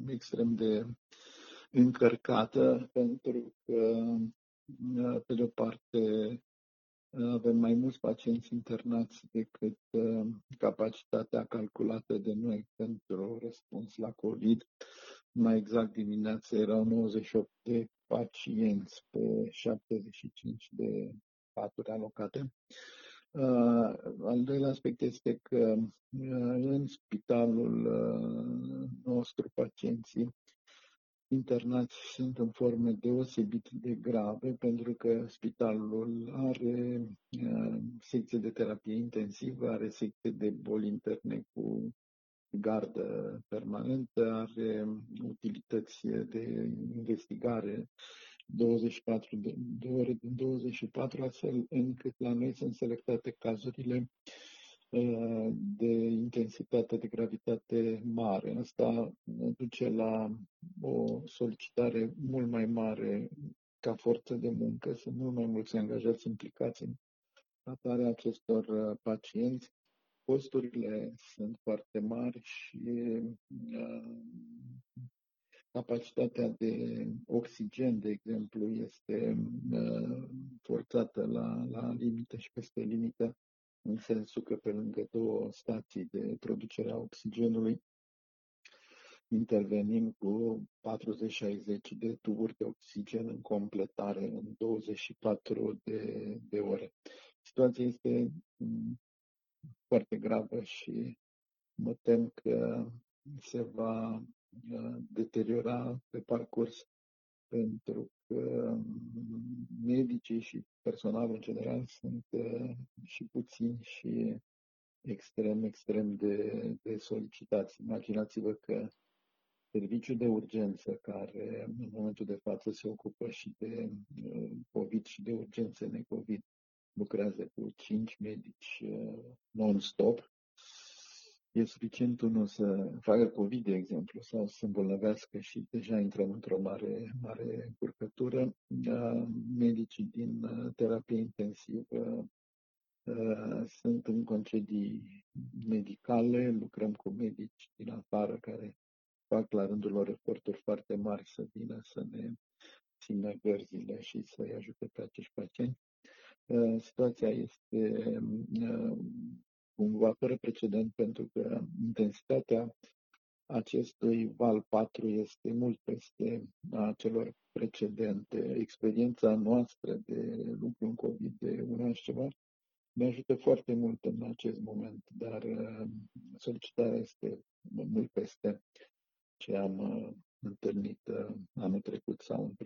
extrem de încărcată, pentru că, pe de o parte, avem mai mulți pacienți internați decât capacitatea calculată de noi pentru răspuns la COVID. Mai exact, dimineața erau 98 de pacienți pe 75 de paturi alocate. Al doilea aspect este că în spitalul nostru pacienții internați sunt în forme deosebit de grave, pentru că spitalul are secție de terapie intensivă, are secție de boli interne cu gardă permanentă, are utilități de investigare 24 de ore din 24, astfel încât la noi sunt selectate cazurile de intensitate, de gravitate mare. Asta duce la o solicitare mult mai mare ca forță de muncă. Sunt mult mai mulți angajați implicați în tratarea acestor pacienți. Costurile sunt foarte mari și capacitatea de oxigen, de exemplu, este forțată la limită și peste limită, în sensul că pe lângă 2 stații de producere a oxigenului intervenim cu 40-60 de tuburi de oxigen în completare în 24 de ore. Situația este foarte gravă și mă tem că se va deteriora pe parcurs, pentru că medicii și personalul în general sunt și puțini și extrem de solicitați. Imaginați-vă că serviciul de urgență, care în momentul de față se ocupă și de COVID și de urgențe necovid, lucrează cu 5 medici non-stop. E suficient unul să facă COVID, de exemplu, sau să se îmbolnăvească și deja intrăm într-o mare încurcătură. Medicii din terapie intensivă sunt în concedii medicale, lucrăm cu medici din afară care fac la rândul lor eforturi foarte mari să vină să ne țină gărzile și să-i ajute pe acești pacienți. Situația este cumva fără precedent, pentru că intensitatea acestui val 4 este mult peste a celor precedente. Experiența noastră de lucru în COVID de un an și ceva ne ajută foarte mult în acest moment, dar solicitarea este mult peste ce am întâlnit anul trecut sau în